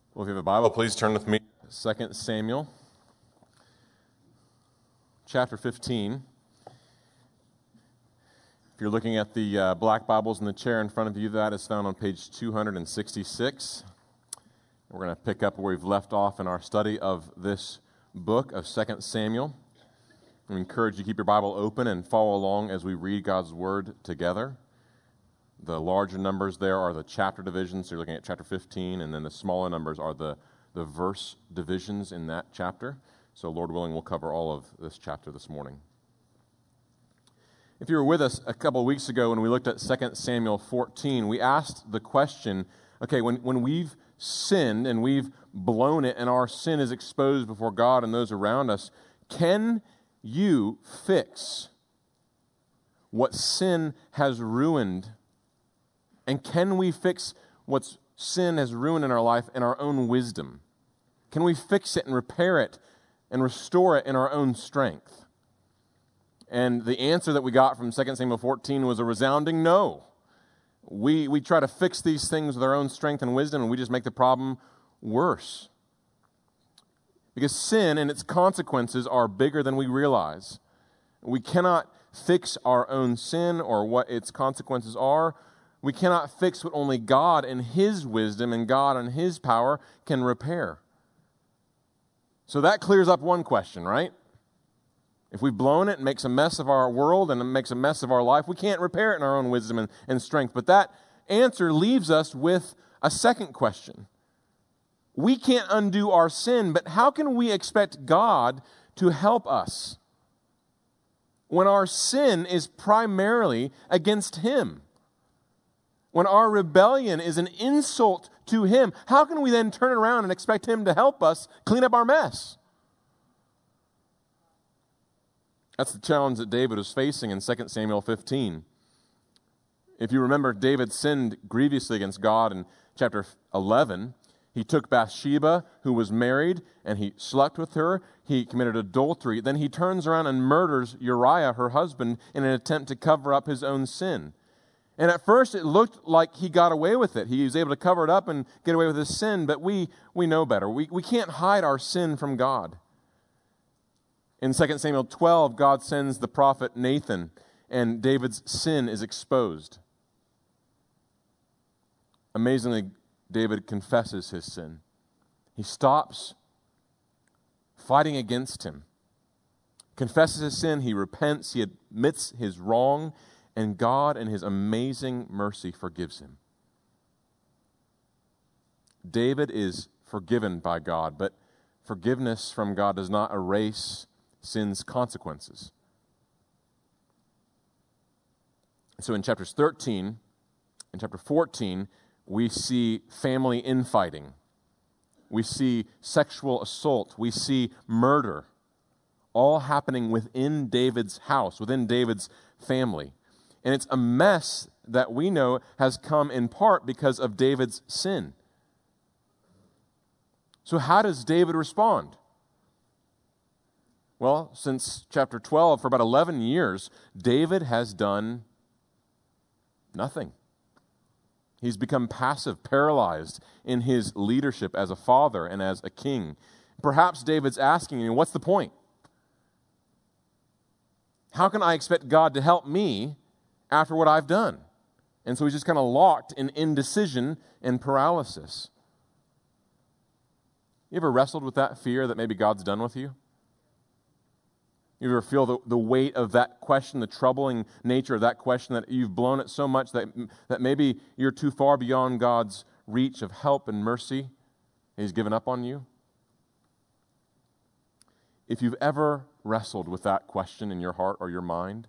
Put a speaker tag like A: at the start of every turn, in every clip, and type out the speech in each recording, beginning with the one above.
A: Well, if you have a Bible, please turn with me to 2 Samuel, chapter 15. If you're looking at the black Bibles in the chair in front of you, that is found on page 266. We're going to pick up where we've left off in our study of this book of 2 Samuel. We encourage you to keep your Bible open and follow along as we read God's Word together. The larger numbers there are the chapter divisions, so you're looking at chapter 15, and then the smaller numbers are the verse divisions in that chapter. So Lord willing, we'll cover all of this chapter this morning. If you were with us a couple of weeks ago when we looked at 2 Samuel 14, we asked the question, okay, when we've sinned and we've blown it and our sin is exposed before God and those around us, can you fix what sin has ruined? And can we fix what sin has ruined in our life in our own wisdom? Can we fix it and repair it and restore it in our own strength? And the answer that we got from 2 Samuel 14 was a resounding no. We try to fix these things with our own strength and wisdom, and we just make the problem worse. Because sin and its consequences are bigger than we realize. We cannot fix our own sin or what its consequences are. We cannot fix what only God in His wisdom and God in His power can repair. So that clears up one question, right? If we've blown it, it makes a mess of our world and it makes a mess of our life. We can't repair it in our own wisdom and strength. But that answer leaves us with a second question. We can't undo our sin, but how can we expect God to help us when our sin is primarily against Him? When our rebellion is an insult to Him, how can we then turn around and expect Him to help us clean up our mess? That's the challenge that David was facing in 2 Samuel 15. If you remember, David sinned grievously against God in chapter 11. He took Bathsheba, who was married, and he slept with her. He committed adultery. Then he turns around and murders Uriah, her husband, in an attempt to cover up his own sin. And at first, it looked like he got away with it. He was able to cover it up and get away with his sin, but we know better. We can't hide our sin from God. In 2 Samuel 12, God sends the prophet Nathan, and David's sin is exposed. Amazingly, David confesses his sin. He stops fighting against him, confesses his sin, he repents, he admits his wrong, and God, in His amazing mercy, forgives him. David is forgiven by God, but forgiveness from God does not erase sin's consequences. So in chapters 13 and chapter 14, we see family infighting. We see sexual assault. We see murder, all happening within David's house, within David's family. And it's a mess that we know has come in part because of David's sin. So how does David respond? Well, since chapter 12, for about 11 years, David has done nothing. He's become passive, paralyzed in his leadership as a father and as a king. Perhaps David's asking, what's the point? How can I expect God to help me after what I've done? And so he's just kind of locked in indecision and paralysis. You ever wrestled with that fear that maybe God's done with you? You ever feel the weight of that question, the troubling nature of that question, that you've blown it so much that maybe you're too far beyond God's reach of help and mercy, and He's given up on you? If you've ever wrestled with that question in your heart or your mind,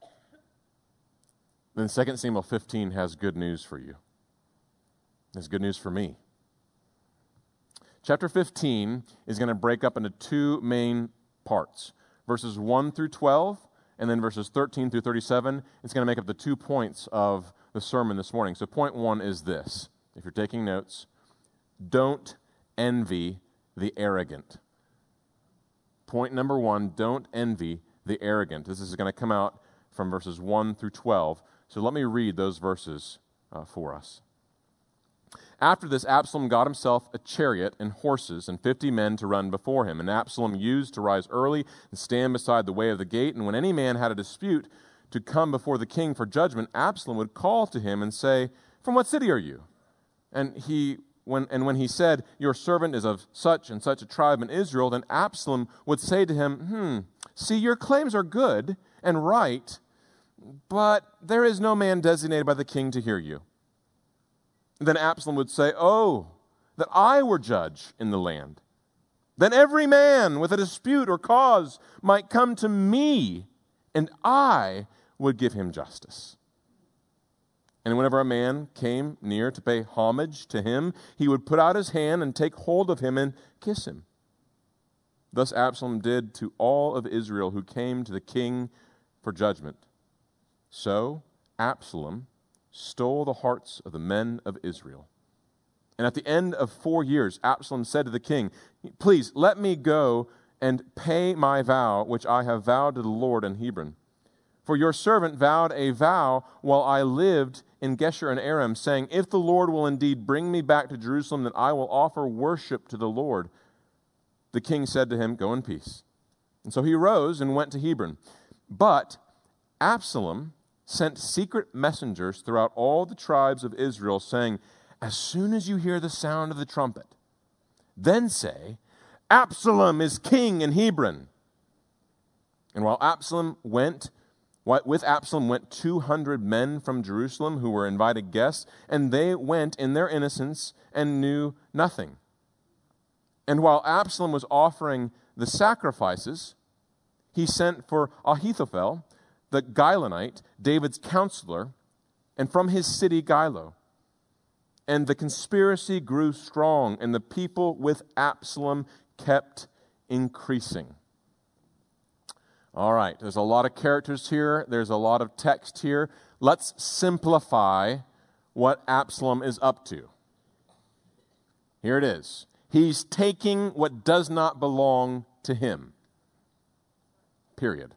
A: then 2 Samuel 15 has good news for you. It's good news for me. Chapter 15 is going to break up into two main parts. Verses 1 through 12, and then verses 13 through 37. It's going to make up the 2 points of the sermon this morning. So point 1 is this. If you're taking notes, don't envy the arrogant. Point number 1, don't envy the arrogant. This is going to come out from verses 1 through 12. So let me read those verses for us. After this, Absalom got himself a chariot and horses and 50 men to run before him. And Absalom used to rise early and stand beside the way of the gate. And when any man had a dispute to come before the king for judgment, Absalom would call to him and say, "From what city are you?" And when he said, "Your servant is of such and such a tribe in Israel," then Absalom would say to him, "See, your claims are good and right, but there is no man designated by the king to hear you." Then Absalom would say, "Oh, that I were judge in the land. Then every man with a dispute or cause might come to me, and I would give him justice." And whenever a man came near to pay homage to him, he would put out his hand and take hold of him and kiss him. Thus Absalom did to all of Israel who came to the king for judgment. So Absalom stole the hearts of the men of Israel. And at the end of 4 years, Absalom said to the king, "Please let me go and pay my vow, which I have vowed to the Lord in Hebron. For your servant vowed a vow while I lived in Geshur and Aram, saying, 'If the Lord will indeed bring me back to Jerusalem, then I will offer worship to the Lord.' The king said to him, 'Go in peace.' And so he rose and went to Hebron. But Absalom sent secret messengers throughout all the tribes of Israel, saying, 'As soon as you hear the sound of the trumpet, then say, Absalom is king in Hebron.' And with Absalom went 200 men from Jerusalem who were invited guests, and they went in their innocence and knew nothing. And while Absalom was offering the sacrifices, he sent for Ahithophel, the Gilonite, David's counselor, and from his city Gilo. And the conspiracy grew strong, and the people with Absalom kept increasing." All right, there's a lot of characters here. There's a lot of text here. Let's simplify what Absalom is up to. Here it is. He's taking what does not belong to him. Period.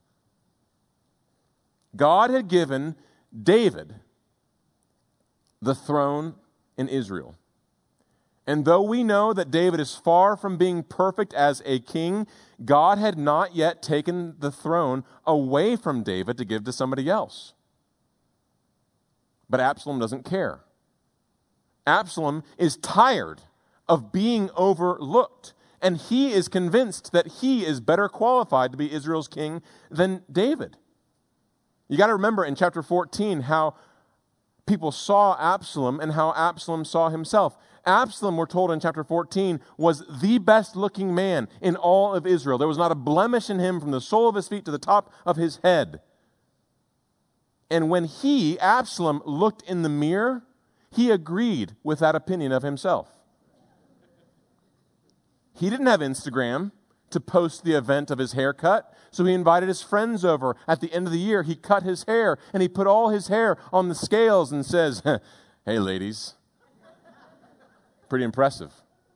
A: God had given David the throne in Israel. And though we know that David is far from being perfect as a king, God had not yet taken the throne away from David to give to somebody else. But Absalom doesn't care. Absalom is tired of being overlooked, and he is convinced that he is better qualified to be Israel's king than David. You got to remember in chapter 14 how people saw Absalom and how Absalom saw himself. Absalom, we're told in chapter 14, was the best looking man in all of Israel. There was not a blemish in him from the sole of his feet to the top of his head. And when Absalom, looked in the mirror, he agreed with that opinion of himself. He didn't have Instagram to post the event of his haircut, so he invited his friends over. At the end of the year, he cut his hair, and he put all his hair on the scales and says, "Hey, ladies." Pretty impressive.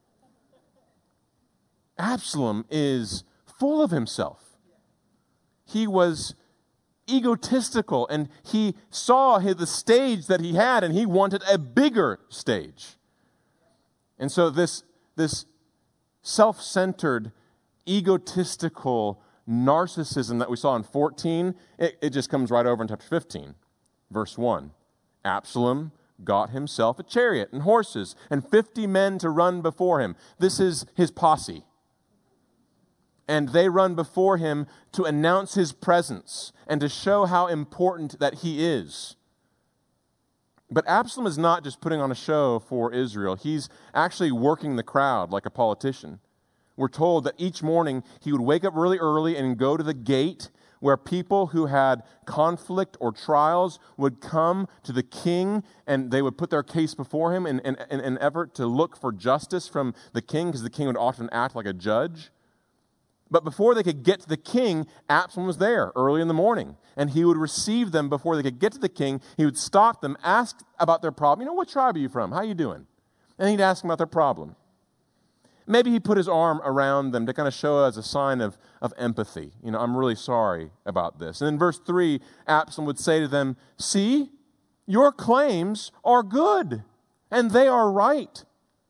A: Absalom is full of himself. He was egotistical, and he saw the stage that he had, and he wanted a bigger stage. And so this self-centered, egotistical narcissism that we saw in 14, it just comes right over in chapter 15, verse 1. Absalom got himself a chariot and horses and 50 men to run before him. This is his posse. And they run before him to announce his presence and to show how important that he is. But Absalom is not just putting on a show for Israel. He's actually working the crowd like a politician. We're told that each morning he would wake up really early and go to the gate where people who had conflict or trials would come to the king, and they would put their case before him in an effort to look for justice from the king, because the king would often act like a judge. But before they could get to the king, Absalom was there early in the morning, and he would receive them before they could get to the king. He would stop them, ask about their problem. What tribe are you from? How are you doing? And he'd ask them about their problem. Maybe he put his arm around them to kind of show as a sign of empathy. I'm really sorry about this. And in verse 3, Absalom would say to them, "See, your claims are good And they are right.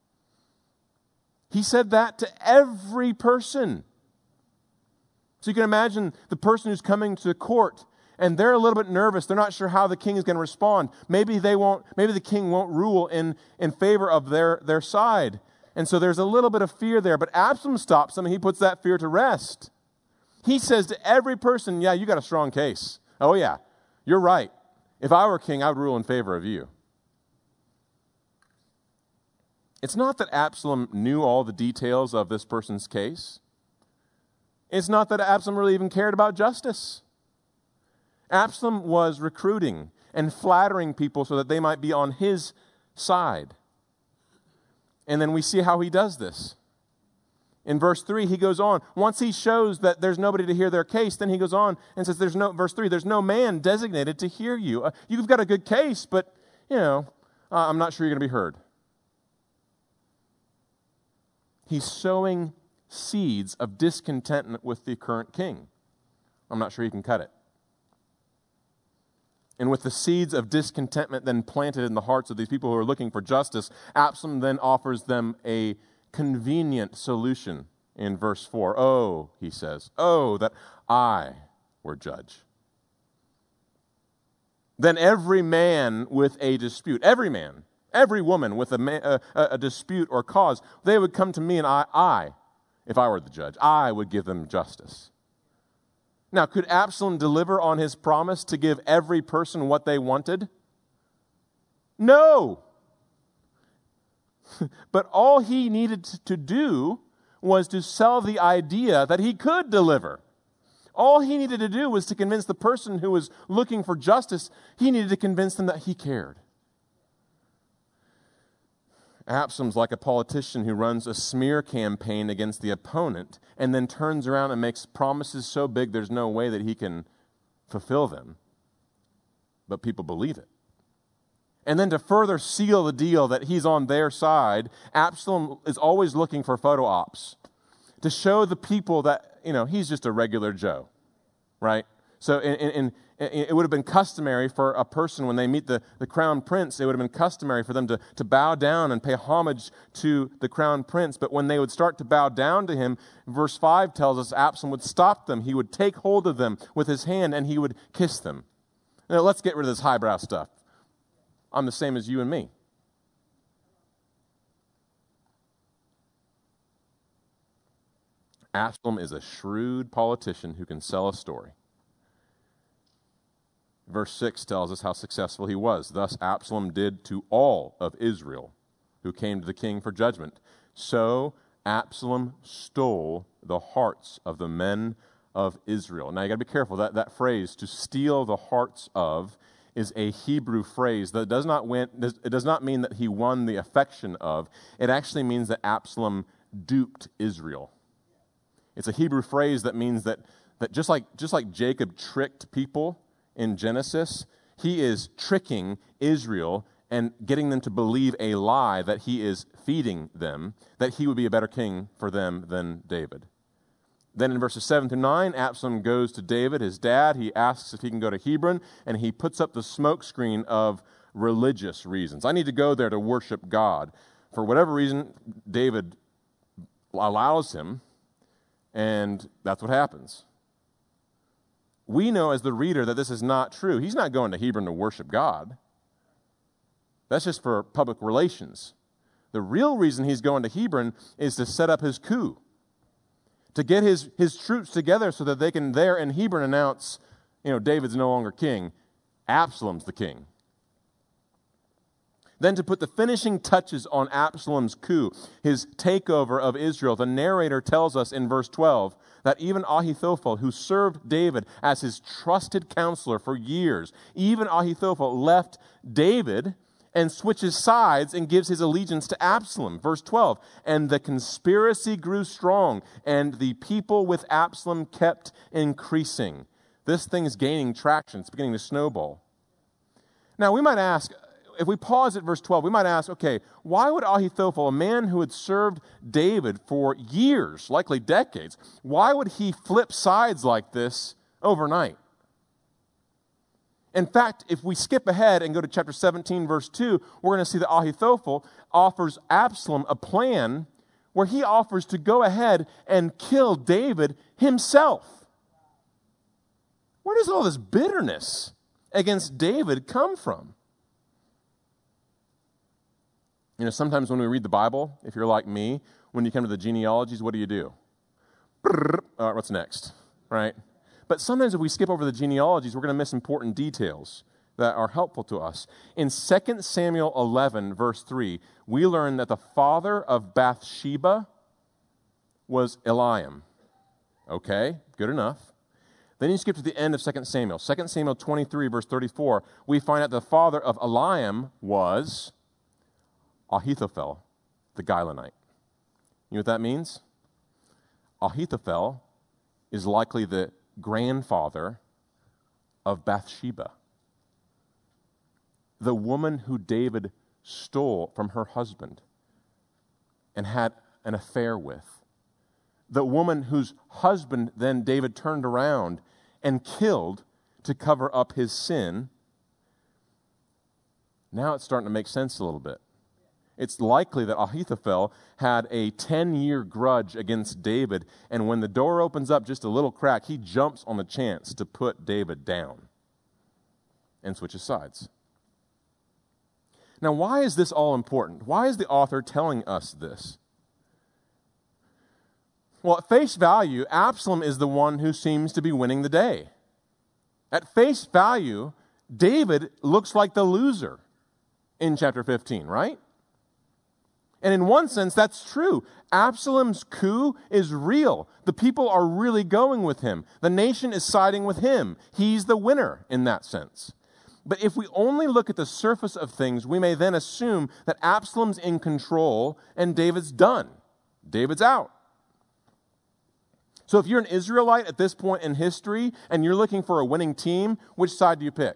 A: He said that to every person. So you can imagine the person who's coming to court, and they're a little bit nervous. They're not sure how the king is going to respond. Maybe the king won't rule in favor of their side. And so there's a little bit of fear there. But Absalom stops them, and he puts that fear to rest. He says to every person, yeah, you got a strong case. Oh, yeah, you're right. If I were king, I would rule in favor of you. It's not that Absalom knew all the details of this person's case. It's not that Absalom really even cared about justice. Absalom was recruiting and flattering people so that they might be on his side. And then we see how he does this. In verse 3, he goes on. Once he shows that there's nobody to hear their case, then he goes on and says, verse 3, there's no man designated to hear you. You've got a good case, but, I'm not sure you're going to be heard. He's sowing seeds of discontentment with the current king. I'm not sure he can cut it. And with the seeds of discontentment then planted in the hearts of these people who are looking for justice, Absalom then offers them a convenient solution in verse 4. Oh, he says, oh, that I were judge. Then every man with a dispute, every woman with a dispute or cause, they would come to me, and I, if I were the judge, I would give them justice. Now, could Absalom deliver on his promise to give every person what they wanted? No. But all he needed to do was to sell the idea that he could deliver. All he needed to do was to convince the person who was looking for justice, he needed to convince them that he cared. Absalom's like a politician who runs a smear campaign against the opponent and then turns around and makes promises so big there's no way that he can fulfill them. But people believe it. And then to further seal the deal that he's on their side, Absalom is always looking for photo ops to show the people that, he's just a regular Joe, right? So it would have been customary for a person, when they meet the crown prince, it would have been customary for them to bow down and pay homage to the crown prince. But when they would start to bow down to him, verse 5 tells us Absalom would stop them. He would take hold of them with his hand and he would kiss them. Now, let's get rid of this highbrow stuff. I'm the same as you and me. Absalom is a shrewd politician who can sell a story. Verse 6 tells us how successful he was. Thus Absalom did to all of Israel who came to the king for judgment. So Absalom stole the hearts of the men of Israel. Now you got to be careful. That phrase, to steal the hearts of, is a Hebrew phrase that does not mean that he won the affection of. It actually means that Absalom duped Israel. It's a Hebrew phrase that means that just like Jacob tricked people in Genesis, he is tricking Israel and getting them to believe a lie that he is feeding them, that he would be a better king for them than David. Then in verses 7 through 9, Absalom goes to David, his dad. He asks if he can go to Hebron, and he puts up the smoke screen of religious reasons. I need to go there to worship God. For whatever reason, David allows him, and that's what happens. We know as the reader that this is not true. He's not going to Hebron to worship God. That's just for public relations. The real reason he's going to Hebron is to set up his coup, to get his troops together so that they can there in Hebron announce, David's no longer king, Absalom's the king. Then to put the finishing touches on Absalom's coup, his takeover of Israel, the narrator tells us in verse 12 that even Ahithophel, who served David as his trusted counselor for years, even Ahithophel left David and switches sides and gives his allegiance to Absalom. Verse 12, and the conspiracy grew strong, and the people with Absalom kept increasing. This thing is gaining traction. It's beginning to snowball. Now, we might ask, if we pause at verse 12, we might ask, okay, why would Ahithophel, a man who had served David for years, likely decades, why would he flip sides like this overnight? In fact, if we skip ahead and go to chapter 17, verse 2, we're going to see that Ahithophel offers Absalom a plan where he offers to go ahead and kill David himself. Where does all this bitterness against David come from? You know, sometimes when we read the Bible, if you're like me, when you come to the genealogies, what do? All right, what's next, right? But sometimes if we skip over the genealogies, we're going to miss important details that are helpful to us. In 2 Samuel 11, verse 3, we learn that the father of Bathsheba was Eliam. Okay, good enough. Then you skip to the end of 2 Samuel. 2 Samuel 23, verse 34, we find out the father of Eliam was Ahithophel, the Gilonite. You know what that means? Ahithophel is likely the grandfather of Bathsheba, the woman who David stole from her husband and had an affair with, the woman whose husband then David turned around and killed to cover up his sin. Now it's starting to make sense a little bit. It's likely that Ahithophel had a 10-year grudge against David, and when the door opens up just a little crack, he jumps on the chance to put David down and switches sides. Now, why is this all important? Why is the author telling us this? Well, at face value, Absalom is the one who seems to be winning the day. At face value, David looks like the loser in chapter 15, right? And in one sense, that's true. Absalom's coup is real. The people are really going with him. The nation is siding with him. He's the winner in that sense. But if we only look at the surface of things, we may then assume that Absalom's in control and David's done. David's out. So if you're an Israelite at this point in history and you're looking for a winning team, which side do you pick?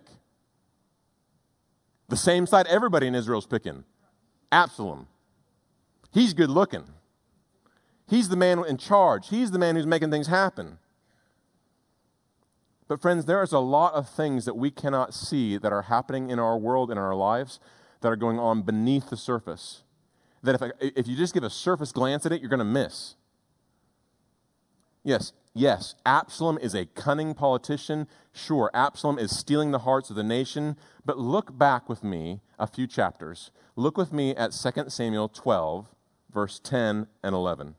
A: The same side everybody in Israel's picking. Absalom. He's good looking. He's the man in charge. He's the man who's making things happen. But friends, there is a lot of things that we cannot see that are happening in our world, in our lives, that are going on beneath the surface. That if you just give a surface glance at it, you're going to miss. Yes, Absalom is a cunning politician. Sure, Absalom is stealing the hearts of the nation. But look back with me a few chapters. Look with me at 2 Samuel 12, verse 10 and 11.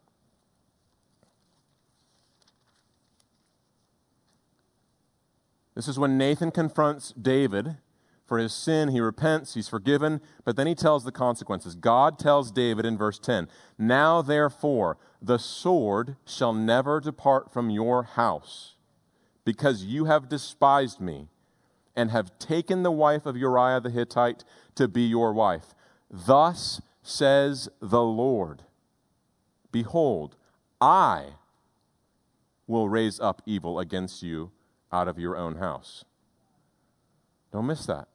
A: This is when Nathan confronts David for his sin. He repents, he's forgiven, but then he tells the consequences. God tells David in verse 10, "Now therefore the sword shall never depart from your house, because you have despised me and have taken the wife of Uriah the Hittite to be your wife. Thus says the Lord, behold, I will raise up evil against you out of your own house." Don't miss that.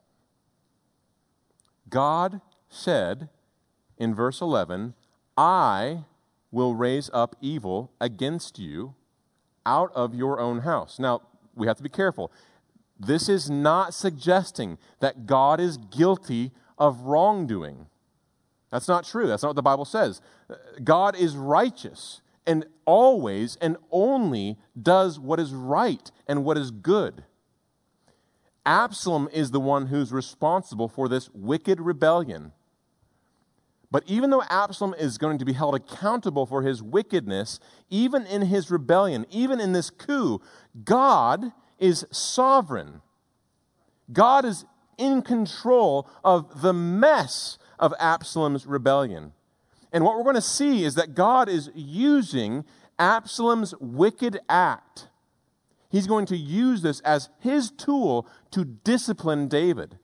A: God said in verse 11, I will raise up evil against you out of your own house. Now, we have to be careful. This is not suggesting that God is guilty of wrongdoing. That's not true. That's not what the Bible says. God is righteous and always and only does what is right and what is good. Absalom is the one who's responsible for this wicked rebellion. But even though Absalom is going to be held accountable for his wickedness, even in his rebellion, even in this coup, God is sovereign. God is in control of the mess of Absalom's rebellion. And what we're going to see is that God is using Absalom's wicked act. He's going to use this as his tool to discipline David,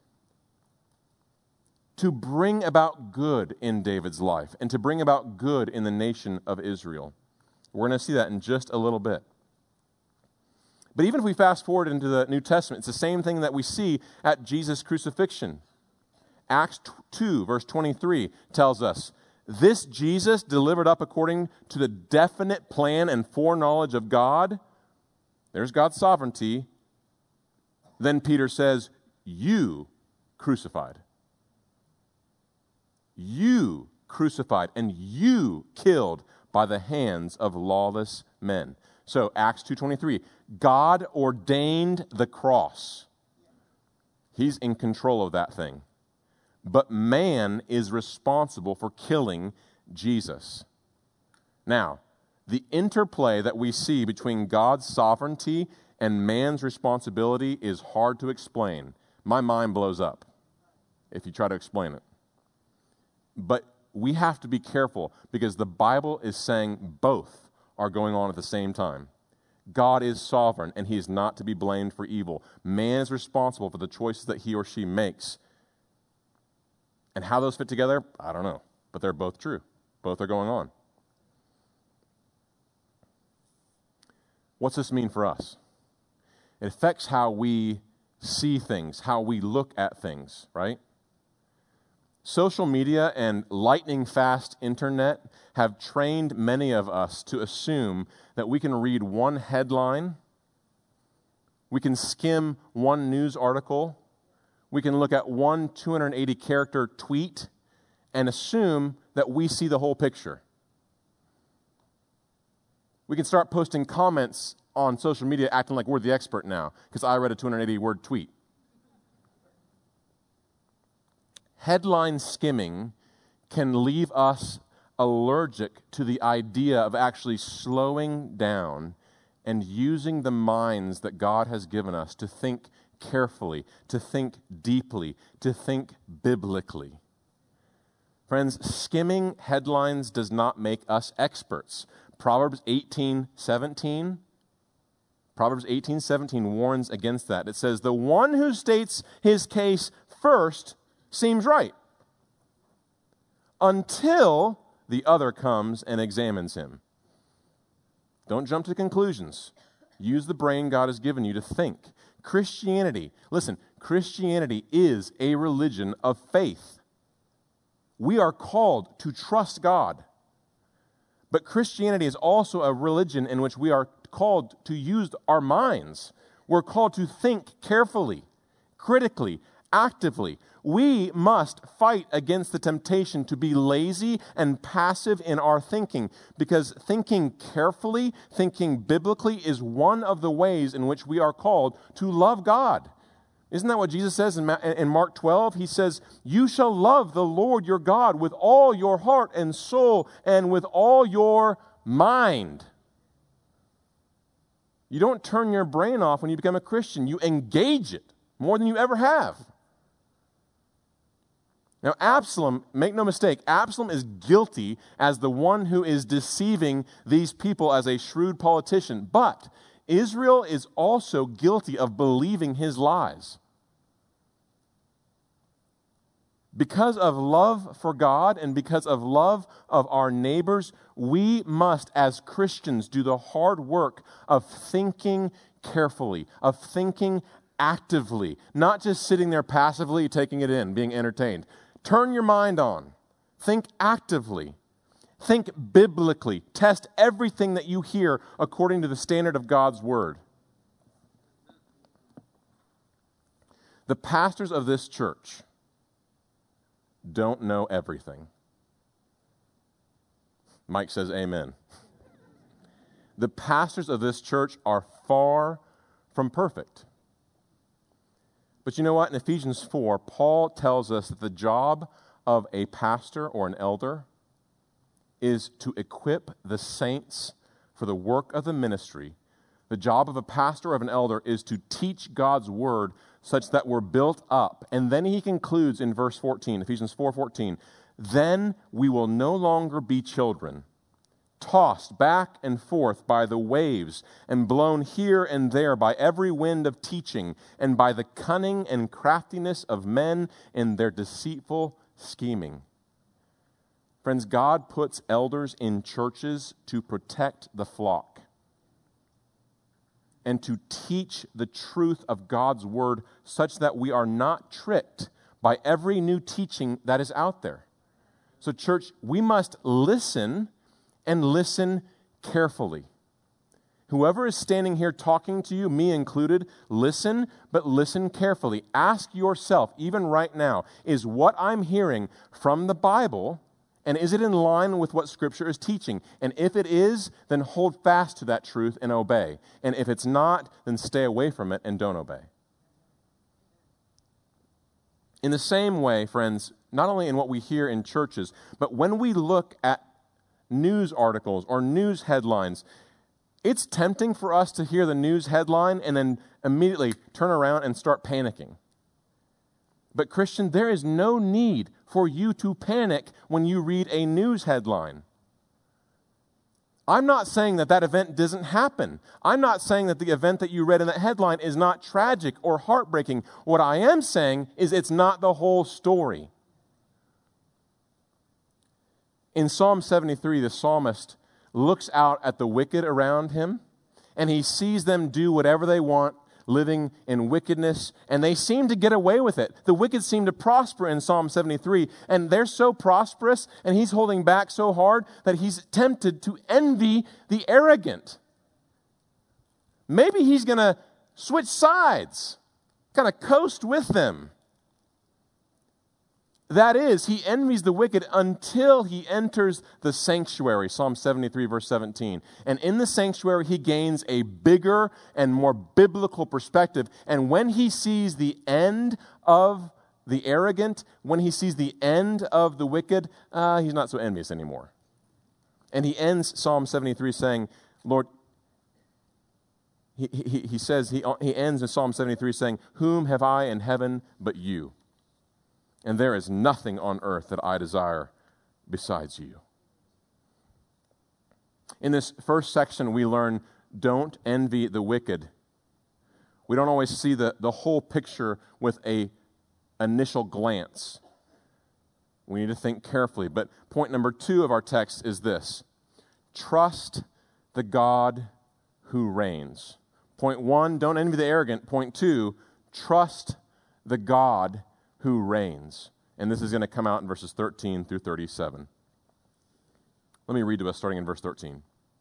A: to bring about good in David's life, and to bring about good in the nation of Israel. We're going to see that in just a little bit. But even if we fast forward into the New Testament, it's the same thing that we see at Jesus' crucifixion. Acts 2, verse 23 tells us, "This Jesus delivered up according to the definite plan and foreknowledge of God." There's God's sovereignty. Then Peter says, you crucified. You crucified and you killed by the hands of lawless men. So Acts 2:23, God ordained the cross. He's in control of that thing. But man is responsible for killing Jesus. Now, the interplay that we see between God's sovereignty and man's responsibility is hard to explain. My mind blows up if you try to explain it. But we have to be careful because the Bible is saying both are going on at the same time. God is sovereign and he is not to be blamed for evil. Man is responsible for the choices that he or she makes. And how those fit together, I don't know. But they're both true. Both are going on. What's this mean for us? It affects how we see things, how we look at things, right? Social media and lightning fast internet have trained many of us to assume that we can read one headline, we can skim one news article, we can look at one 280-character tweet and assume that we see the whole picture. We can start posting comments on social media acting like we're the expert now because I read a 280-word tweet. Headline skimming can leave us allergic to the idea of actually slowing down and using the minds that God has given us to think carefully, to think deeply, to think biblically. Friends, skimming headlines does not make us experts. Proverbs 18:17 warns against that. It says, the one who states his case first seems right until the other comes and examines him. Don't jump to conclusions. Use the brain God has given you to think. Christianity is a religion of faith. We are called to trust God. But Christianity is also a religion in which we are called to use our minds. We're called to think carefully, critically, actively. We must fight against the temptation to be lazy and passive in our thinking, because thinking carefully, thinking biblically is one of the ways in which we are called to love God. Isn't that what Jesus says in Mark 12? He says, you shall love the Lord your God with all your heart and soul and with all your mind. You don't turn your brain off when you become a Christian. You engage it more than you ever have. Now, Absalom, make no mistake, Absalom is guilty as the one who is deceiving these people as a shrewd politician. But Israel is also guilty of believing his lies. Because of love for God and because of love of our neighbors, we must, as Christians, do the hard work of thinking carefully, of thinking actively, not just sitting there passively taking it in, being entertained. Turn your mind on. Think actively. Think biblically. Test everything that you hear according to the standard of God's Word. The pastors of this church don't know everything. Mike says amen. The pastors of this church are far from perfect. But you know what? In Ephesians 4, Paul tells us that the job of a pastor or an elder is to equip the saints for the work of the ministry. The job of a pastor or of an elder is to teach God's word such that we're built up. And then he concludes in verse 14, Ephesians 4:14, then we will no longer be children, tossed back and forth by the waves and blown here and there by every wind of teaching and by the cunning and craftiness of men in their deceitful scheming. Friends, God puts elders in churches to protect the flock and to teach the truth of God's word such that we are not tricked by every new teaching that is out there. So, church, we must listen and listen carefully. Whoever is standing here talking to you, me included, listen, but listen carefully. Ask yourself, even right now, is what I'm hearing from the Bible, and is it in line with what Scripture is teaching? And if it is, then hold fast to that truth and obey. And if it's not, then stay away from it and don't obey. In the same way, friends, not only in what we hear in churches, but when we look at news articles or news headlines, it's tempting for us to hear the news headline and then immediately turn around and start panicking. But Christian, there is no need for you to panic when you read a news headline. I'm not saying that that event doesn't happen. I'm not saying that the event that you read in that headline is not tragic or heartbreaking. What I am saying is it's not the whole story. In Psalm 73, the psalmist looks out at the wicked around him, and he sees them do whatever they want, living in wickedness, and they seem to get away with it. The wicked seem to prosper in Psalm 73, and they're so prosperous, and he's holding back so hard that he's tempted to envy the arrogant. Maybe he's going to switch sides, kind of coast with them. That is, he envies the wicked until he enters the sanctuary, Psalm 73, verse 17. And in the sanctuary, he gains a bigger and more biblical perspective. And when he sees the end of the arrogant, when he sees the end of the wicked, he's not so envious anymore. And he ends Psalm 73 saying, Lord, he ends in Psalm 73 saying, whom have I in heaven but you? And there is nothing on earth that I desire besides you. In this first section, we learn, don't envy the wicked. We don't always see the whole picture with an initial glance. We need to think carefully. But point number 2 of our text is this: trust the God who reigns. Point 1, don't envy the arrogant. Point 2, trust the God who reigns. And this is going to come out in verses 13 through 37. Let me read to us starting in verse 13.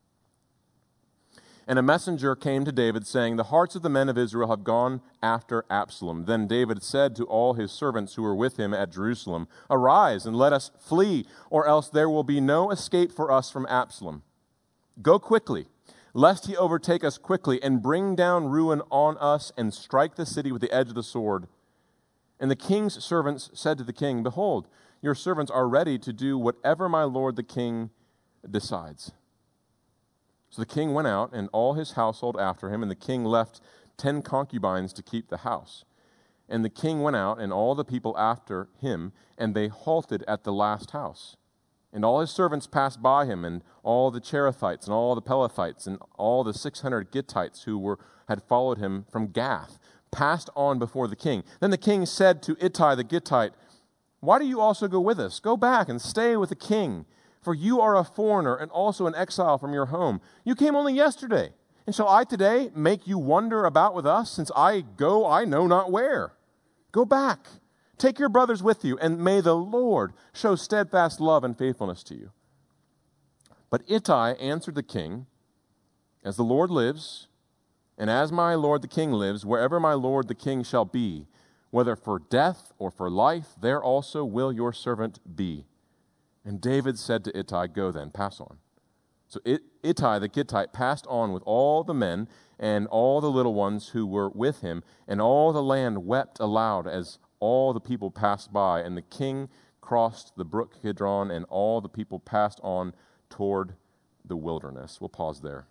A: And a messenger came to David, saying, the hearts of the men of Israel have gone after Absalom. Then David said to all his servants who were with him at Jerusalem, arise and let us flee, or else there will be no escape for us from Absalom. Go quickly, lest he overtake us quickly and bring down ruin on us and strike the city with the edge of the sword. And the king's servants said to the king, behold, your servants are ready to do whatever my lord the king decides. So the king went out, and all his household after him, and the king left 10 concubines to keep the house. And the king went out, and all the people after him, and they halted at the last house. And all his servants passed by him, and all the Cherethites, and all the Pelethites, and all the 600 Gittites who had followed him from Gath, passed on before the king. Then the king said to Ittai the Gittite, why do you also go with us? Go back and stay with the king, for you are a foreigner and also an exile from your home. You came only yesterday, and shall I today make you wander about with us, since I go I know not where? Go back, take your brothers with you, and may the Lord show steadfast love and faithfulness to you. But Ittai answered the king, as the Lord lives, and as my lord the king lives, wherever my lord the king shall be, whether for death or for life, there also will your servant be. And David said to Ittai, go then, pass on. So Ittai the Gittite passed on with all the men and all the little ones who were with him, and all the land wept aloud as all the people passed by. And the king crossed the brook Kidron, and all the people passed on toward the wilderness. We'll pause there.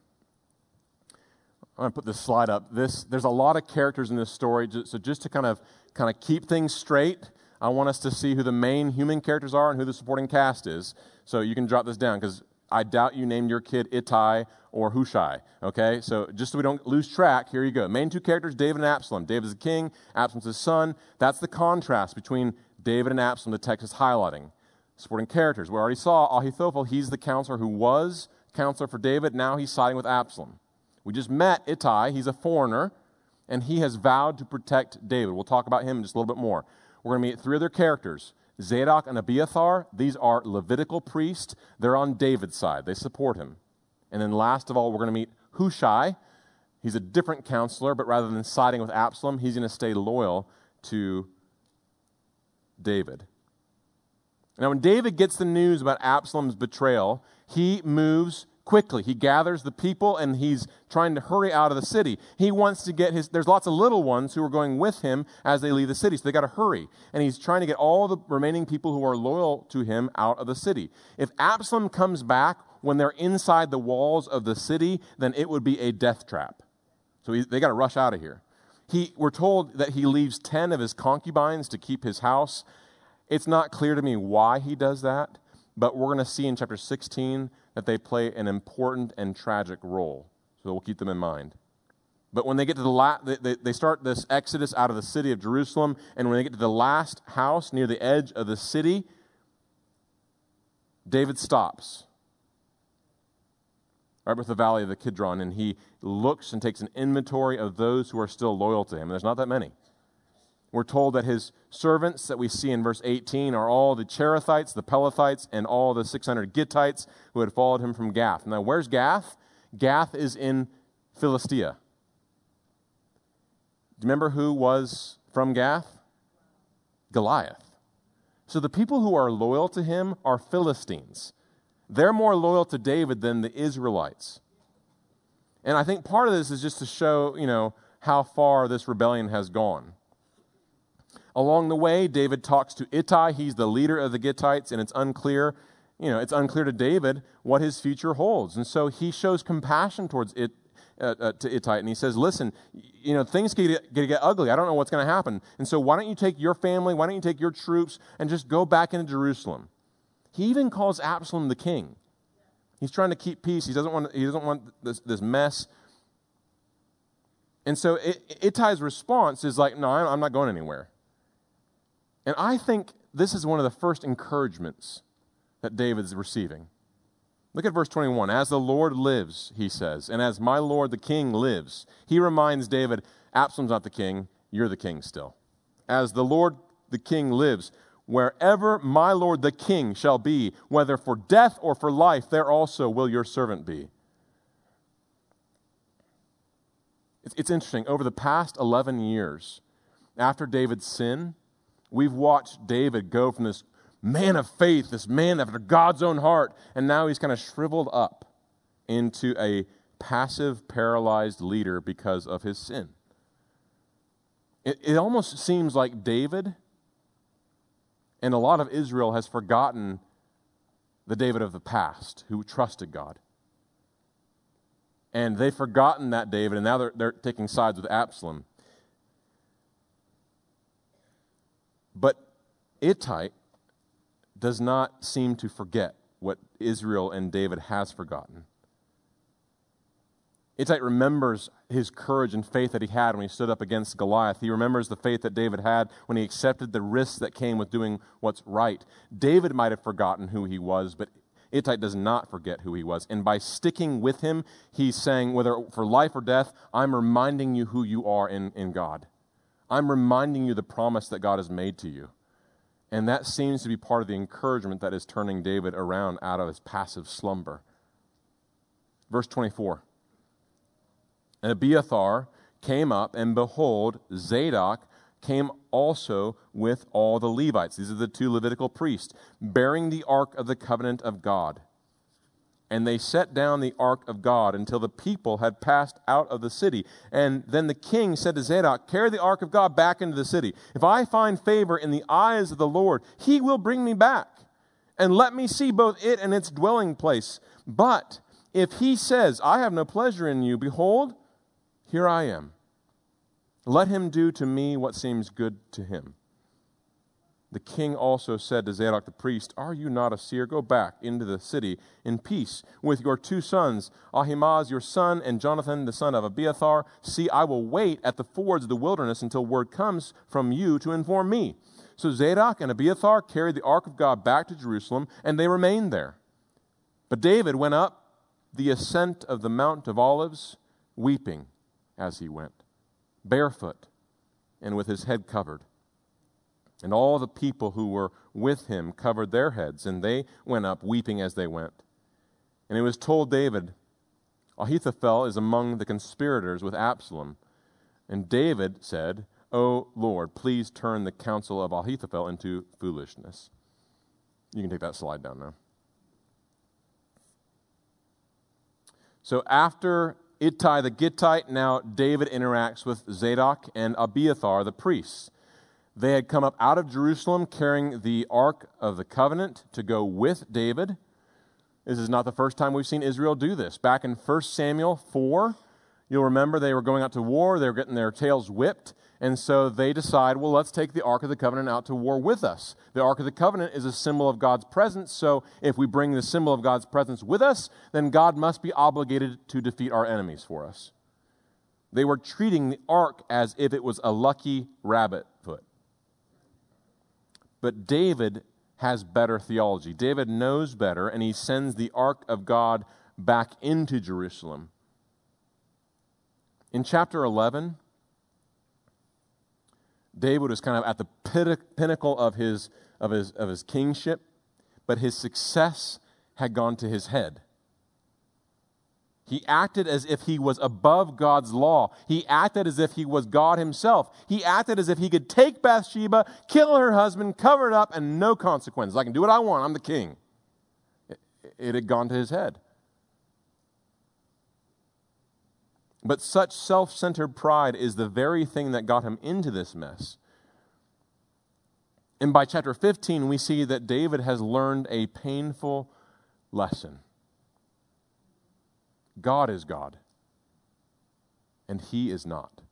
A: I'm going to put this slide up. There's a lot of characters in this story, so just to kind of keep things straight, I want us to see who the main human characters are and who the supporting cast is. So you can jot this down, because I doubt you named your kid Ittai or Hushai, okay? So just so we don't lose track, here you go. Main 2 characters, David and Absalom. David is the king, Absalom's his son. That's the contrast between David and Absalom the text is highlighting. Supporting characters, we already saw Ahithophel. He's the counselor who was counselor for David. Now he's siding with Absalom. We just met Ittai. He's a foreigner, and he has vowed to protect David. We'll talk about him in just a little bit more. We're going to meet 3 other characters, Zadok and Abiathar. These are Levitical priests. They're on David's side. They support him. And then last of all, we're going to meet Hushai. He's a different counselor, but rather than siding with Absalom, he's going to stay loyal to David. Now, when David gets the news about Absalom's betrayal, he moves quickly. He gathers the people, and he's trying to hurry out of the city. He wants to get there's lots of little ones who are going with him as they leave the city, so they got to hurry. And he's trying to get all the remaining people who are loyal to him out of the city. If Absalom comes back when they're inside the walls of the city, then it would be a death trap. So they got to rush out of here. We're told that he leaves 10 of his concubines to keep his house. It's not clear to me why he does that, but we're going to see in chapter 16 that they play an important and tragic role. So we'll keep them in mind. But when they get to they start this exodus out of the city of Jerusalem, and when they get to the last house near the edge of the city, David stops right with the valley of the Kidron, and he looks and takes an inventory of those who are still loyal to him. And there's not that many. We're told that his servants that we see in verse 18 are all the Cherethites, the Pelethites, and all the 600 Gittites who had followed him from Gath. Now, where's Gath? Gath is in Philistia. Do you remember who was from Gath? Goliath. So the people who are loyal to him are Philistines. They're more loyal to David than the Israelites. And I think part of this is just to show, how far this rebellion has gone. Along the way, David talks to Ittai. He's the leader of the Gittites, and it's unclear to David what his future holds. And so he shows compassion towards to Ittai, and he says, listen, things get ugly. I don't know what's going to happen. And so why don't you take your family, why don't you take your troops, and just go back into Jerusalem? He even calls Absalom the king. He's trying to keep peace. He doesn't want this mess. And so Ittai's response is like, no, I'm not going anywhere. And I think this is one of the first encouragements that David's receiving. Look at verse 21. As the Lord lives, he says, and as my Lord the king lives. He reminds David, Absalom's not the king, you're the king still. As the Lord the king lives, wherever my Lord the king shall be, whether for death or for life, there also will your servant be. It's interesting. Over the past 11 years, after David's sin, we've watched David go from this man of faith, this man after God's own heart, and now he's kind of shriveled up into a passive, paralyzed leader because of his sin. It almost seems like David and a lot of Israel has forgotten the David of the past who trusted God. And they've forgotten that David, and now they're taking sides with Absalom. But Ittai does not seem to forget what Israel and David has forgotten. Ittai remembers his courage and faith that he had when he stood up against Goliath. He remembers the faith that David had when he accepted the risks that came with doing what's right. David might have forgotten who he was, but Ittai does not forget who he was. And by sticking with him, he's saying, whether for life or death, I'm reminding you who you are in God. I'm reminding you the promise that God has made to you. And that seems to be part of the encouragement that is turning David around out of his passive slumber. Verse 24. And Abiathar came up, and behold, Zadok came also with all the Levites. These are the two Levitical priests, bearing the ark of the covenant of God. And they set down the ark of God until the people had passed out of the city. And then the king said to Zadok, carry the ark of God back into the city. If I find favor in the eyes of the Lord, he will bring me back, and let me see both it and its dwelling place. But if he says, I have no pleasure in you, behold, here I am. Let him do to me what seems good to him. The king also said to Zadok the priest, are you not a seer? Go back into the city in peace with your two sons, Ahimaaz your son, and Jonathan the son of Abiathar. See, I will wait at the fords of the wilderness until word comes from you to inform me. So Zadok and Abiathar carried the ark of God back to Jerusalem, and they remained there. But David went up the ascent of the Mount of Olives, weeping as he went, barefoot and with his head covered. And all the people who were with him covered their heads, and they went up weeping as they went. And it was told David Ahithophel is among the conspirators with Absalom. And David said, O Lord, please turn the counsel of Ahithophel into foolishness. You can take that slide down now. So after Ittai the Gittite, now David interacts with Zadok and Abiathar the priests. They had come up out of Jerusalem carrying the Ark of the Covenant to go with David. This is not the first time we've seen Israel do this. Back in 1 Samuel 4, you'll remember they were going out to war. They were getting their tails whipped. And so they decide, well, let's take the Ark of the Covenant out to war with us. The Ark of the Covenant is a symbol of God's presence. So if we bring the symbol of God's presence with us, then God must be obligated to defeat our enemies for us. They were treating the Ark as if it was a lucky rabbit foot. But David has better theology. David knows better, and he sends the Ark of God back into Jerusalem. In chapter 11, David was kind of at the pinnacle of his kingship, but his success had gone to his head. He acted as if he was above God's law. He acted as if he was God himself. He acted as if he could take Bathsheba, kill her husband, cover it up, and no consequences. I can do what I want. I'm the king. It had gone to his head. But such self-centered pride is the very thing that got him into this mess. And by chapter 15, we see that David has learned a painful lesson. God is God, and he is not.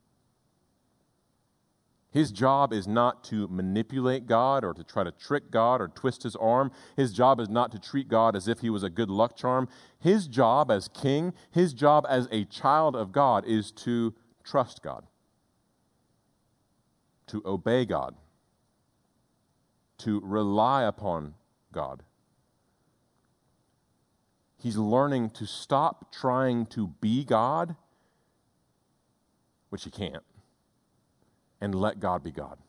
A: His job is not to manipulate God or to try to trick God or twist his arm. His job is not to treat God as if he was a good luck charm. His job as king, his job as a child of God is to trust God, to obey God, to rely upon God. He's learning to stop trying to be God, which he can't, and let God be God.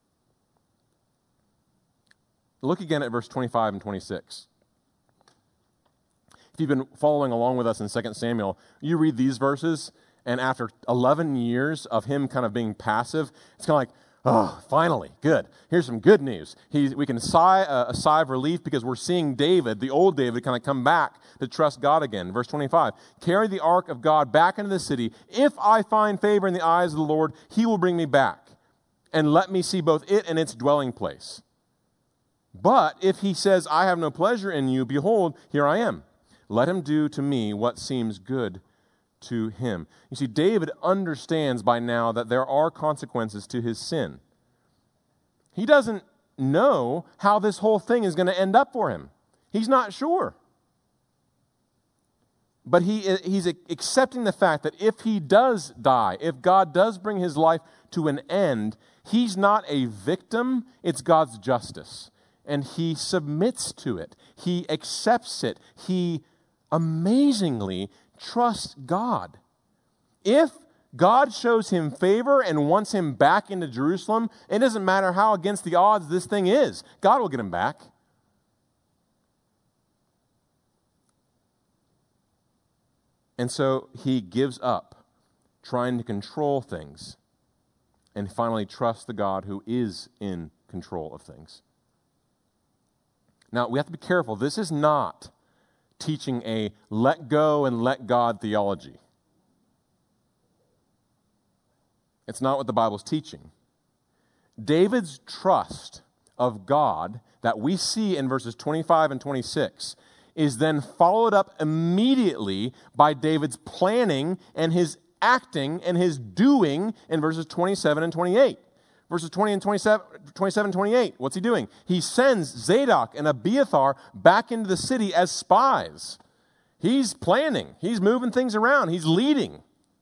A: Look again at verse 25 and 26. If you've been following along with us in 2 Samuel, you read these verses, and after 11 years of him kind of being passive, it's kind of like, oh, finally, good. Here's some good news. We can sigh a sigh of relief because we're seeing David, the old David, kind of come back to trust God again. Verse 25, carry the ark of God back into the city. If I find favor in the eyes of the Lord, he will bring me back and let me see both it and its dwelling place. But if he says, I have no pleasure in you, behold, here I am. Let him do to me what seems good to him. You see, David understands by now that there are consequences to his sin. He doesn't know how this whole thing is going to end up for him. He's not sure. But he's accepting the fact that if he does die, if God does bring his life to an end, he's not a victim, it's God's justice. And he submits to it. He accepts it. He amazingly trusts God. If God shows him favor and wants him back into Jerusalem, it doesn't matter how against the odds this thing is. God will get him back. And so he gives up trying to control things and finally trusts the God who is in control of things. Now, we have to be careful. This is not teaching a let go and let God theology. It's not what the Bible's teaching. David's trust of God that we see in verses 25 and 26 is then followed up immediately by David's planning and his acting and his doing in verses 27 and 28. Verses 20 and 27, 28, what's he doing? He sends Zadok and Abiathar back into the city as spies. He's planning. He's moving things around. He's leading.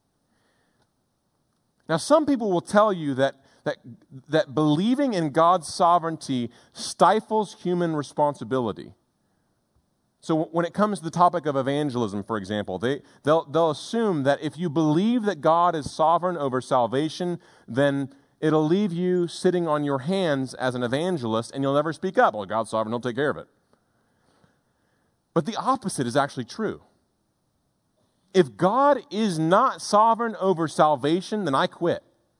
A: Now, some people will tell you that believing in God's sovereignty stifles human responsibility. So when it comes to the topic of evangelism, for example, they'll assume that if you believe that God is sovereign over salvation, then it'll leave you sitting on your hands as an evangelist and you'll never speak up. Well, God's sovereign, he'll take care of it. But the opposite is actually true. if God is not sovereign over salvation, then I quit.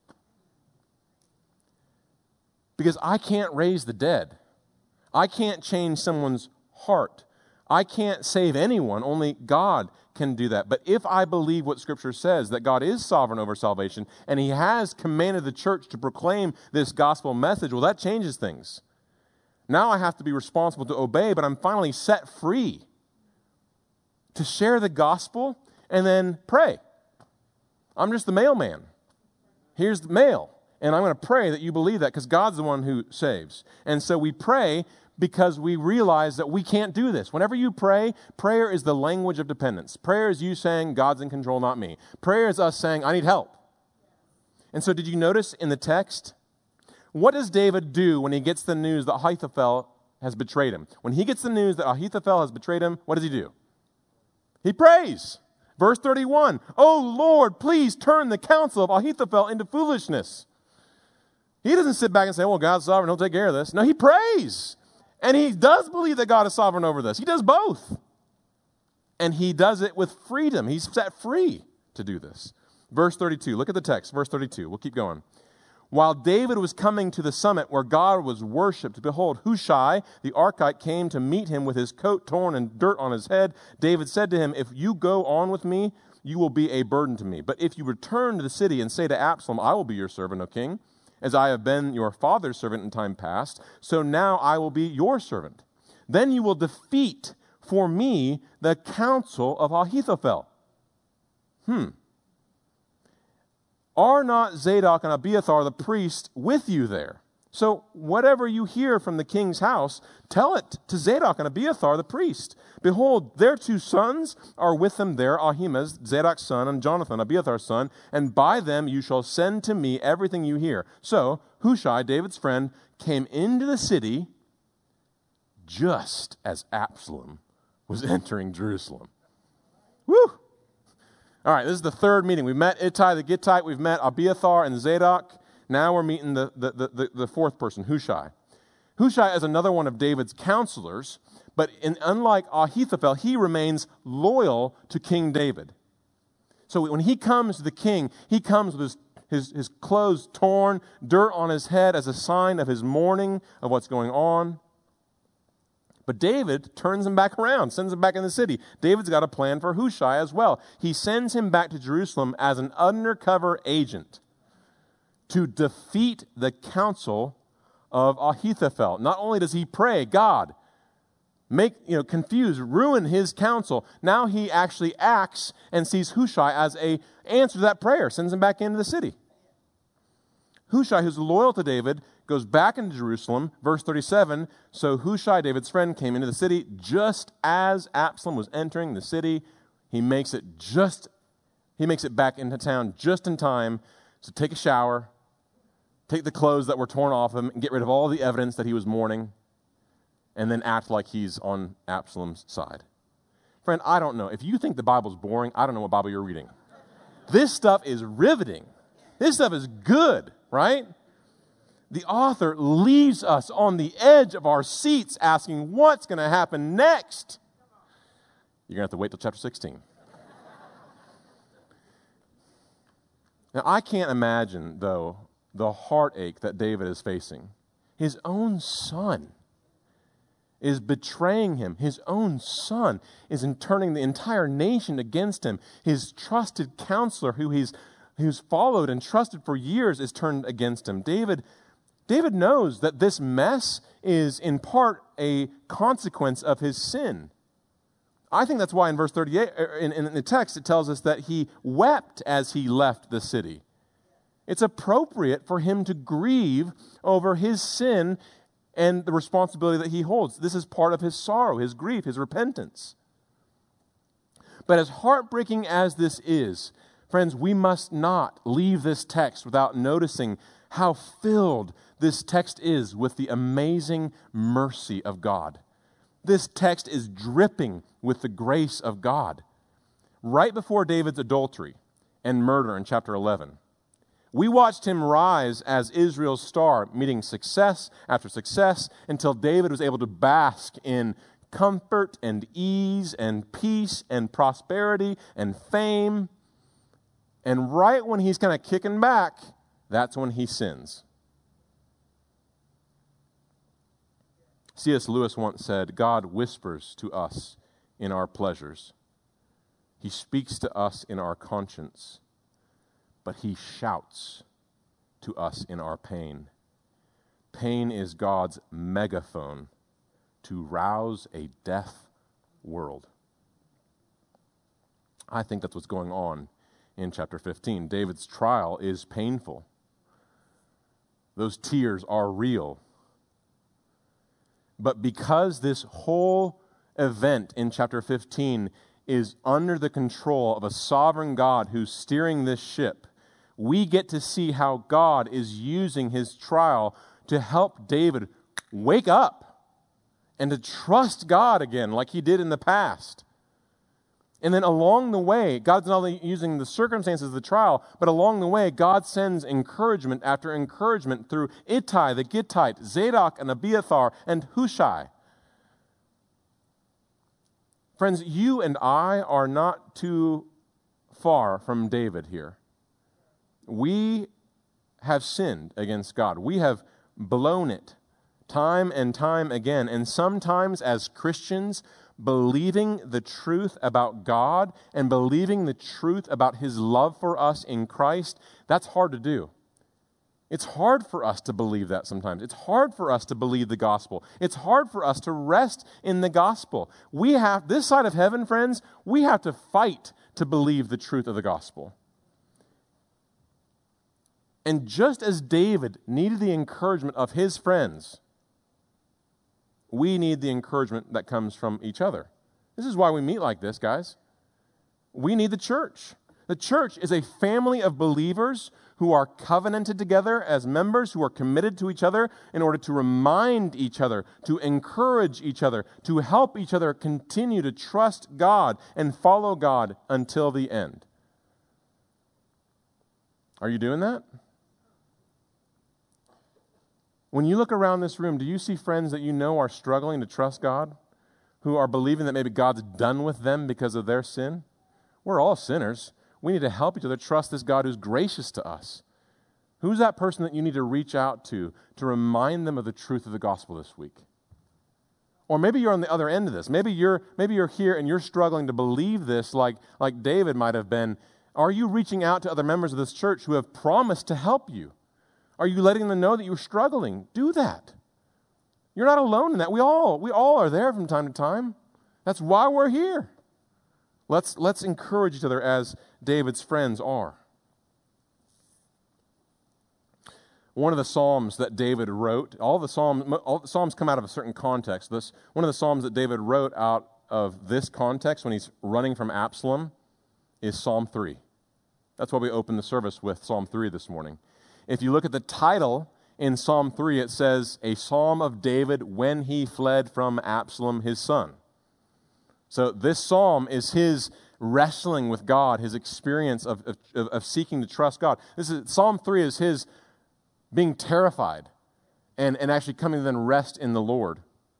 A: Because I can't raise the dead. I can't change someone's heart. I can't save anyone. Only God can do that. But if I believe what Scripture says, that God is sovereign over salvation, and He has commanded the church to proclaim this gospel message, well, that changes things. Now I have to be responsible to obey, but I'm finally set free to share the gospel and then pray. I'm just the mailman. Here's the mail. And I'm going to pray that you believe that because God's the one who saves. And so we pray because we realize that we can't do this. Whenever you pray, prayer is the language of dependence. Prayer is you saying, God's in control, not me. Prayer is us saying, I need help. And so did you notice in the text, what does David do when he gets the news that Ahithophel has betrayed him? When he gets the news that Ahithophel has betrayed him, what does he do? He prays. Verse 31, "Oh Lord, please turn the counsel of Ahithophel into foolishness." He doesn't sit back and say, well, God's sovereign, He'll take care of this. No, he prays. And he does believe that God is sovereign over this. He does both. And he does it with freedom. He's set free to do this. Verse 32, look at the text, verse 32. We'll keep going. "While David was coming to the summit where God was worshipped, behold, Hushai the Archite came to meet him with his coat torn and dirt on his head. David said to him, if you go on with me, you will be a burden to me. But if you return to the city and say to Absalom, I will be your servant, O king, as I have been your father's servant in time past, so now I will be your servant. Then you will defeat for me the counsel of Ahithophel." "Are not Zadok and Abiathar the priest with you there? So whatever you hear from the king's house, tell it to Zadok and Abiathar the priest. Behold, their 2 sons are with them there, Ahimaaz, Zadok's son, and Jonathan, Abiathar's son, and by them you shall send to me everything you hear." So Hushai, David's friend, came into the city just as Absalom was entering Jerusalem. Woo! All right, this is the third meeting. We've met Ittai the Gittite, we've met Abiathar and Zadok. Now we're meeting the fourth person, Hushai. Hushai is another one of David's counselors, but unlike Ahithophel, he remains loyal to King David. So when he comes to the king, he comes with his clothes torn, dirt on his head as a sign of his mourning of what's going on. But David turns him back around, sends him back in the city. David's got a plan for Hushai as well. He sends him back to Jerusalem as an undercover agent to defeat the counsel of Ahithophel. Not only does he pray, God, confuse, ruin his counsel. Now he actually acts and sees Hushai as an answer to that prayer, sends him back into the city. Hushai, who's loyal to David, goes back into Jerusalem. Verse 37, "So Hushai, David's friend, came into the city just as Absalom was entering the city." He makes it back into town just in time to take a shower, take the clothes that were torn off him, and get rid of all the evidence that he was mourning, and then act like he's on Absalom's side. Friend, I don't know. If you think the Bible's boring, I don't know what Bible you're reading. This stuff is riveting. This stuff is good, right? The author leaves us on the edge of our seats asking, what's going to happen next? You're going to have to wait till chapter 16. Now, I can't imagine, though, the heartache that David is facing. His own son is betraying him. His own son is turning the entire nation against him. His trusted counselor, who's followed and trusted for years, is turned against him. David knows that this mess is in part a consequence of his sin. I think that's why in verse 38, in the text, it tells us that he wept as he left the city. It's appropriate for him to grieve over his sin and the responsibility that he holds. This is part of his sorrow, his grief, his repentance. But as heartbreaking as this is, friends, we must not leave this text without noticing how filled this text is with the amazing mercy of God. This text is dripping with the grace of God. Right before David's adultery and murder in chapter 11, we watched him rise as Israel's star, meeting success after success until David was able to bask in comfort and ease and peace and prosperity and fame. And right when he's kind of kicking back, that's when he sins. C.S. Lewis once said, God whispers to us in our pleasures. He speaks to us in our conscience, but he shouts to us in our pain. Pain is God's megaphone to rouse a deaf world. I think that's what's going on in chapter 15. David's trial is painful. Those tears are real. But because this whole event in chapter 15 is under the control of a sovereign God who's steering this ship, we get to see how God is using his trial to help David wake up and to trust God again like he did in the past. And then along the way, God's not only using the circumstances of the trial, but along the way, God sends encouragement after encouragement through Ittai the Gittite, Zadok and Abiathar, and Hushai. Friends, you and I are not too far from David here. We have sinned against God. We have blown it time and time again. And sometimes as Christians, believing the truth about God and believing the truth about his love for us in Christ, that's hard to do. It's hard for us to believe that sometimes. It's hard for us to believe the gospel. It's hard for us to rest in the gospel. We have, this side of heaven, friends, we have to fight to believe the truth of the gospel. And just as David needed the encouragement of his friends, we need the encouragement that comes from each other. This is why we meet like this, guys. We need the church. The church is a family of believers who are covenanted together as members, who are committed to each other in order to remind each other, to encourage each other, to help each other continue to trust God and follow God until the end. Are you doing that? When you look around this room, do you see friends that you know are struggling to trust God, who are believing that maybe God's done with them because of their sin? We're all sinners. We need to help each other trust this God who's gracious to us. Who's that person that you need to reach out to remind them of the truth of the gospel this week? Or maybe you're on the other end of this. Maybe you're here and you're struggling to believe this like David might have been. Are you reaching out to other members of this church who have promised to help you? Are you letting them know that you're struggling? Do that. You're not alone in that. We all are there from time to time. That's why we're here. Let's encourage each other as David's friends are. One of the Psalms that David wrote, all the Psalms come out of a certain context. One of the Psalms that David wrote out of this context when he's running from Absalom is Psalm 3. That's why we opened the service with Psalm 3 this morning. If you look at the title in Psalm 3, it says, A Psalm of David when he fled from Absalom his son. So this psalm is his wrestling with God, his experience of seeking to trust God. Psalm 3 is his being terrified and actually coming to then rest in the Lord.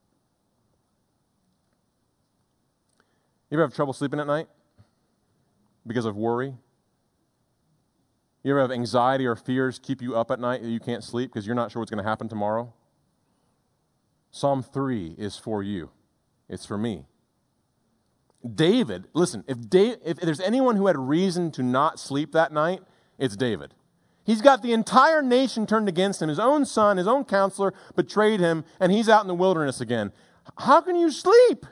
A: You ever have trouble sleeping at night because of worry? You ever have anxiety or fears keep you up at night that you can't sleep because you're not sure what's going to happen tomorrow? Psalm 3 is for you. It's for me. David, listen, if there's anyone who had reason to not sleep that night, it's David. He's got the entire nation turned against him. His own son, his own counselor betrayed him, and he's out in the wilderness again. How can you sleep?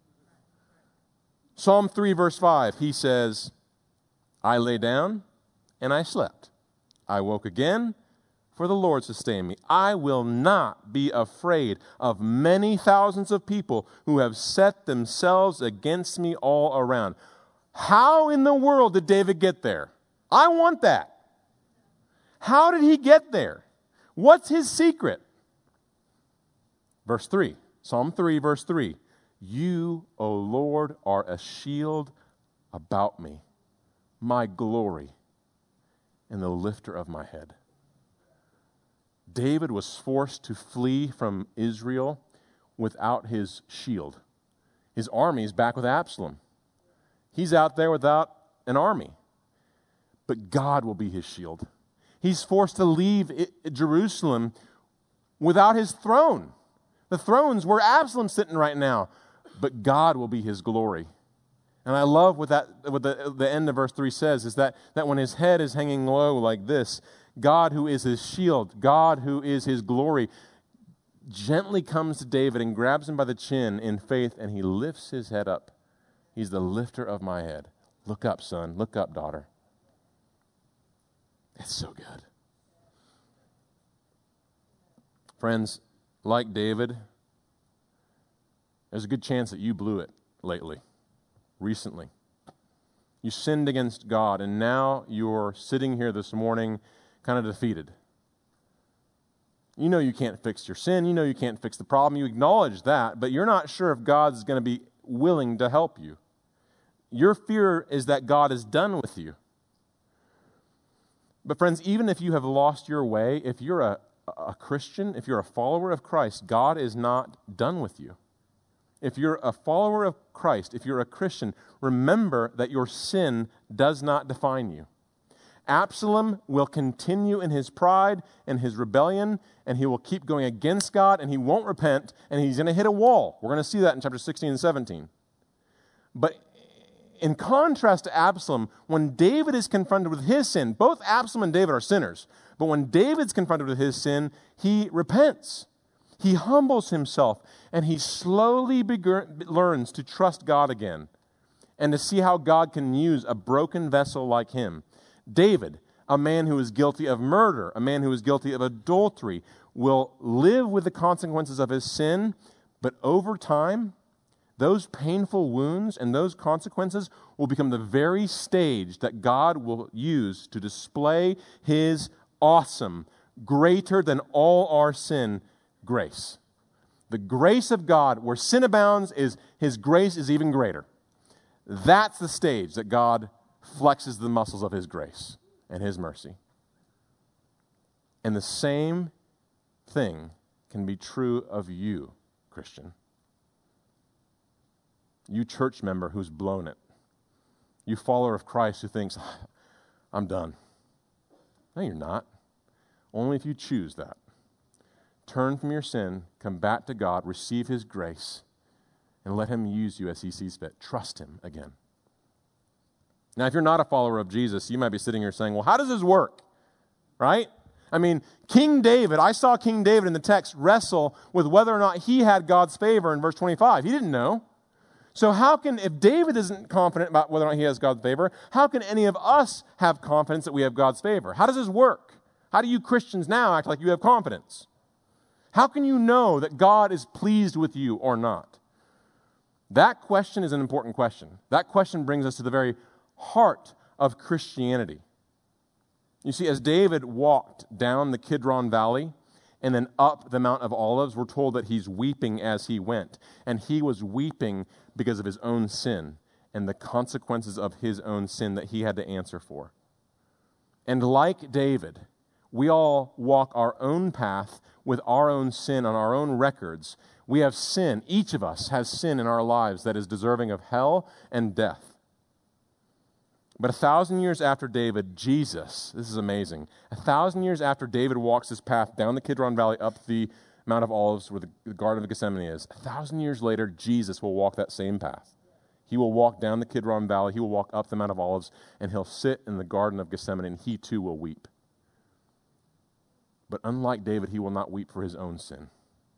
A: Psalm 3, verse 5, he says, I lay down and I slept. I woke again, for the Lord sustained me. I will not be afraid of many thousands of people who have set themselves against me all around. How in the world did David get there? I want that. How did he get there? What's his secret? Verse 3, Psalm 3, verse 3. You, O Lord, are a shield about me, my glory, and the lifter of my head. David was forced to flee from Israel without his shield, His army is back with Absalom. He's out there without an army. But God will be his shield. He's forced to leave Jerusalem without his throne. The throne's where Absalom's sitting right now. But God will be his glory. And I love what the end of verse 3 says, is that when his head is hanging low like this, God who is his shield, God who is his glory, gently comes to David and grabs him by the chin in faith, and he lifts his head up. He's the lifter of my head. Look up, son. Look up, daughter. It's so good. Friends, like David, there's a good chance that you blew it lately, recently. You sinned against God, and now you're sitting here this morning kind of defeated. You know you can't fix your sin. You know you can't fix the problem. You acknowledge that, but you're not sure if God's going to be willing to help you. Your fear is that God is done with you. But friends, even if you have lost your way, if you're a Christian, if you're a follower of Christ, God is not done with you. If you're a follower of Christ, if you're a Christian, remember that your sin does not define you. Absalom will continue in his pride and his rebellion, and he will keep going against God, and he won't repent, and he's going to hit a wall. We're going to see that in chapter 16 and 17. But in contrast to Absalom, when David is confronted with his sin, both Absalom and David are sinners, but when David's confronted with his sin, he repents. He humbles himself, and he slowly learns to trust God again and to see how God can use a broken vessel like him. David, a man who is guilty of murder, a man who is guilty of adultery, will live with the consequences of his sin, but over time, those painful wounds and those consequences will become the very stage that God will use to display his awesome, greater than all our sin, grace. The grace of God, where sin abounds, his grace is even greater. That's the stage that God flexes the muscles of his grace and his mercy. And the same thing can be true of you, Christian. You church member who's blown it. You follower of Christ who thinks, I'm done. No, you're not. Only if you choose that. Turn from your sin, come back to God, receive his grace, and let him use you as he sees fit. Trust him again. Now, if you're not a follower of Jesus, you might be sitting here saying, well, how does this work? Right? I mean, King David, I saw King David in the text wrestle with whether or not he had God's favor in verse 25. He didn't know. So if David isn't confident about whether or not he has God's favor, how can any of us have confidence that we have God's favor? How does this work? How do you Christians now act like you have confidence? How can you know that God is pleased with you or not? That question is an important question. That question brings us to the very heart of Christianity. You see, as David walked down the Kidron Valley and then up the Mount of Olives, we're told that he's weeping as he went. And he was weeping because of his own sin and the consequences of his own sin that he had to answer for. And like David, we all walk our own path with our own sin on our own records. We have sin. Each of us has sin in our lives that is deserving of hell and death. But 1,000 years after David, Jesus, this is amazing, 1,000 years after David walks this path down the Kidron Valley up the Mount of Olives where the Garden of Gethsemane is, 1,000 years later, Jesus will walk that same path. He will walk down the Kidron Valley, he will walk up the Mount of Olives, and he'll sit in the Garden of Gethsemane, and he too will weep. But unlike David, he will not weep for his own sin.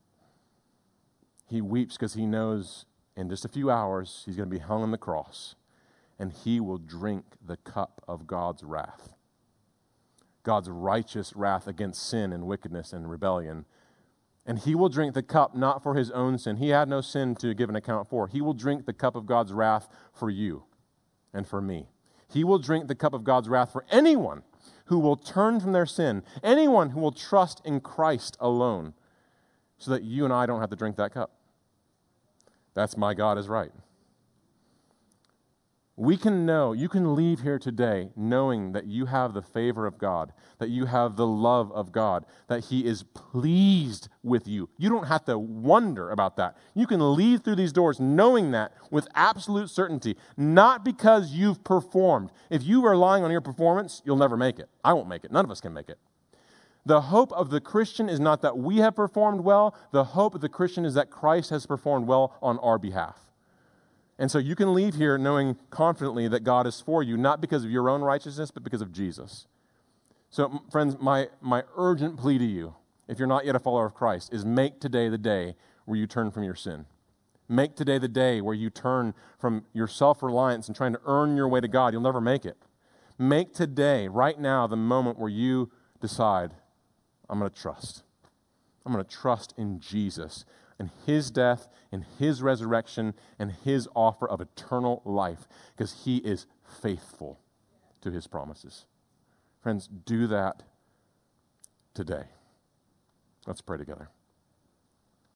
A: He weeps because he knows in just a few hours he's going to be hung on the cross, and he will drink the cup of God's wrath. God's righteous wrath against sin and wickedness and rebellion. And he will drink the cup not for his own sin. He had no sin to give an account for. He will drink the cup of God's wrath for you and for me. He will drink the cup of God's wrath for anyone who will turn from their sin, anyone who will trust in Christ alone, so that you and I don't have to drink that cup. That's my God is right. We can know, you can leave here today knowing that you have the favor of God, that you have the love of God, that He is pleased with you. You don't have to wonder about that. You can leave through these doors knowing that with absolute certainty, not because you've performed. If you are relying on your performance, you'll never make it. I won't make it. None of us can make it. The hope of the Christian is not that we have performed well. The hope of the Christian is that Christ has performed well on our behalf. And so you can leave here knowing confidently that God is for you, not because of your own righteousness, but because of Jesus. So, friends, my urgent plea to you, if you're not yet a follower of Christ, is make today the day where you turn from your sin. Make today the day where you turn from your self-reliance and trying to earn your way to God. You'll never make it. Make today, right now, the moment where you decide, I'm going to trust. I'm going to trust in Jesus and His death and His resurrection and His offer of eternal life, because He is faithful to His promises. Friends, do that today. Let's pray together.